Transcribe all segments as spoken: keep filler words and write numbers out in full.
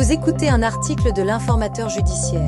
Vous écoutez un article de l'Informateur judiciaire.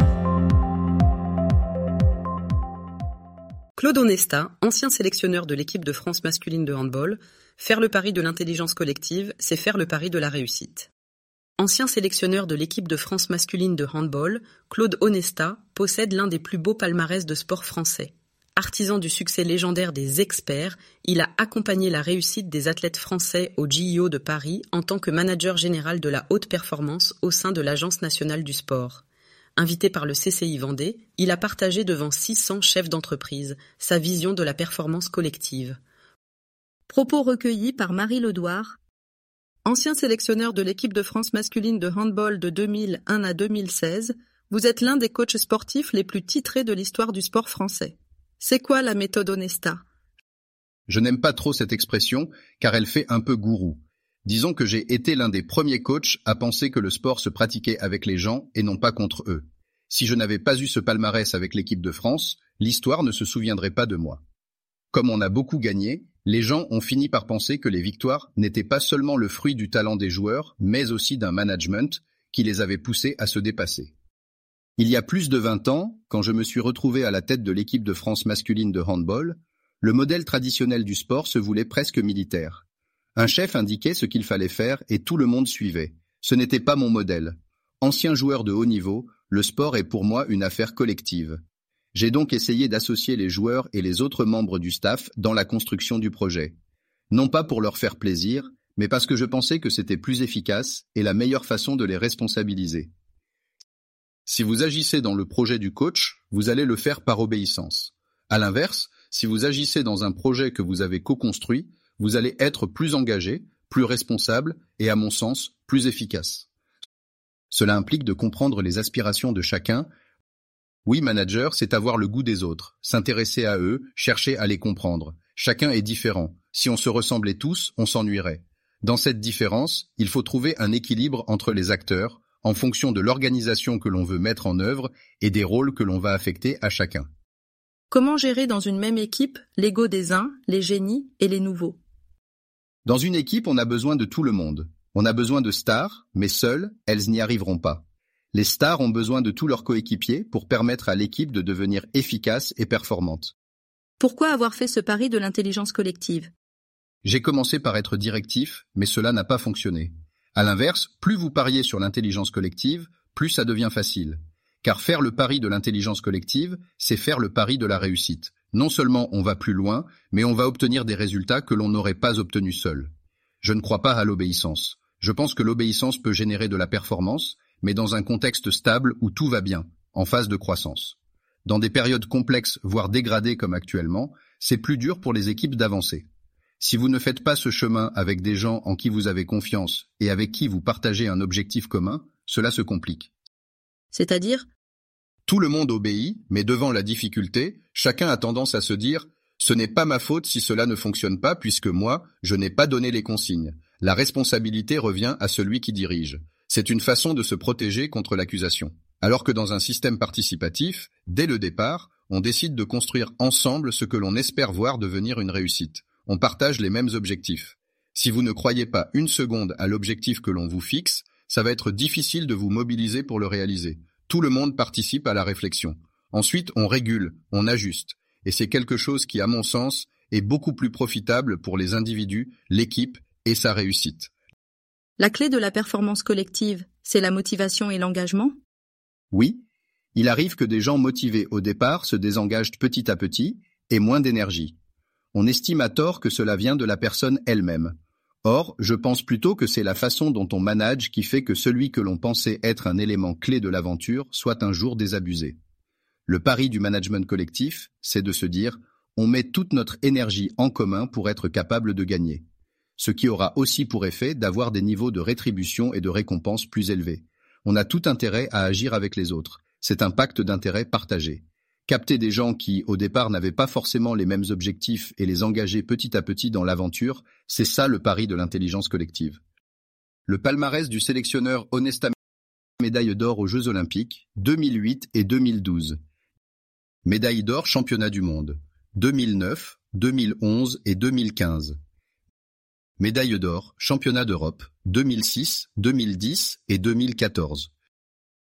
Claude Onesta, ancien sélectionneur de l'équipe de France masculine de handball, faire le pari de l'intelligence collective, c'est faire le pari de la réussite. Ancien sélectionneur de l'équipe de France masculine de handball, Claude Onesta possède l'un des plus beaux palmarès de sport français. Artisan du succès légendaire des experts, il a accompagné la réussite des athlètes français au J I O de Paris en tant que manager général de la haute performance au sein de l'Agence nationale du sport. Invité par le C C I Vendée, il a partagé devant six cents chefs d'entreprise sa vision de la performance collective. Propos recueillis par Marie Ledouard. Ancien sélectionneur de l'équipe de France masculine de handball de deux mille un à deux mille seize, vous êtes l'un des coachs sportifs les plus titrés de l'histoire du sport français. C'est quoi la méthode Onesta ? Je n'aime pas trop cette expression, car elle fait un peu gourou. Disons que j'ai été l'un des premiers coachs à penser que le sport se pratiquait avec les gens et non pas contre eux. Si je n'avais pas eu ce palmarès avec l'équipe de France, l'histoire ne se souviendrait pas de moi. Comme on a beaucoup gagné, les gens ont fini par penser que les victoires n'étaient pas seulement le fruit du talent des joueurs, mais aussi d'un management qui les avait poussés à se dépasser. Il y a plus de vingt ans, quand je me suis retrouvé à la tête de l'équipe de France masculine de handball, le modèle traditionnel du sport se voulait presque militaire. Un chef indiquait ce qu'il fallait faire et tout le monde suivait. Ce n'était pas mon modèle. Ancien joueur de haut niveau, le sport est pour moi une affaire collective. J'ai donc essayé d'associer les joueurs et les autres membres du staff dans la construction du projet. Non pas pour leur faire plaisir, mais parce que je pensais que c'était plus efficace et la meilleure façon de les responsabiliser. Si vous agissez dans le projet du coach, vous allez le faire par obéissance. À l'inverse, si vous agissez dans un projet que vous avez co-construit, vous allez être plus engagé, plus responsable et, à mon sens, plus efficace. Cela implique de comprendre les aspirations de chacun. Oui, manager, c'est avoir le goût des autres, s'intéresser à eux, chercher à les comprendre. Chacun est différent. Si on se ressemblait tous, on s'ennuierait. Dans cette différence, il faut trouver un équilibre entre les acteurs, en fonction de l'organisation que l'on veut mettre en œuvre et des rôles que l'on va affecter à chacun. Comment gérer dans une même équipe l'ego des uns, les génies et les nouveaux ? Dans une équipe, on a besoin de tout le monde. On a besoin de stars, mais seules, elles n'y arriveront pas. Les stars ont besoin de tous leurs coéquipiers pour permettre à l'équipe de devenir efficace et performante. Pourquoi avoir fait ce pari de l'intelligence collective ? J'ai commencé par être directif, mais cela n'a pas fonctionné. À l'inverse, plus vous pariez sur l'intelligence collective, plus ça devient facile. Car faire le pari de l'intelligence collective, c'est faire le pari de la réussite. Non seulement on va plus loin, mais on va obtenir des résultats que l'on n'aurait pas obtenus seul. Je ne crois pas à l'obéissance. Je pense que l'obéissance peut générer de la performance, mais dans un contexte stable où tout va bien, en phase de croissance. Dans des périodes complexes, voire dégradées comme actuellement, c'est plus dur pour les équipes d'avancer. Si vous ne faites pas ce chemin avec des gens en qui vous avez confiance et avec qui vous partagez un objectif commun, cela se complique. C'est-à-dire ? Tout le monde obéit, mais devant la difficulté, chacun a tendance à se dire « ce n'est pas ma faute si cela ne fonctionne pas puisque moi, je n'ai pas donné les consignes ». La responsabilité revient à celui qui dirige. C'est une façon de se protéger contre l'accusation. Alors que dans un système participatif, dès le départ, on décide de construire ensemble ce que l'on espère voir devenir une réussite. On partage les mêmes objectifs. Si vous ne croyez pas une seconde à l'objectif que l'on vous fixe, ça va être difficile de vous mobiliser pour le réaliser. Tout le monde participe à la réflexion. Ensuite, on régule, on ajuste. Et c'est quelque chose qui, à mon sens, est beaucoup plus profitable pour les individus, l'équipe et sa réussite. La clé de la performance collective, c'est la motivation et l'engagement ? Oui, il arrive que des gens motivés au départ se désengagent petit à petit et moins d'énergie. On estime à tort que cela vient de la personne elle-même. Or, je pense plutôt que c'est la façon dont on manage qui fait que celui que l'on pensait être un élément clé de l'aventure soit un jour désabusé. Le pari du management collectif, c'est de se dire « on met toute notre énergie en commun pour être capable de gagner », ce qui aura aussi pour effet d'avoir des niveaux de rétribution et de récompense plus élevés. On a tout intérêt à agir avec les autres. C'est un pacte d'intérêt partagé. Capter des gens qui, au départ, n'avaient pas forcément les mêmes objectifs et les engager petit à petit dans l'aventure, c'est ça le pari de l'intelligence collective. Le palmarès du sélectionneur Onesta, médaille d'or aux Jeux Olympiques, deux mille huit et deux mille douze. Médaille d'or championnat du monde, deux mille neuf, deux mille onze et deux mille quinze. Médaille d'or, championnat d'Europe, deux mille six, deux mille dix et deux mille quatorze.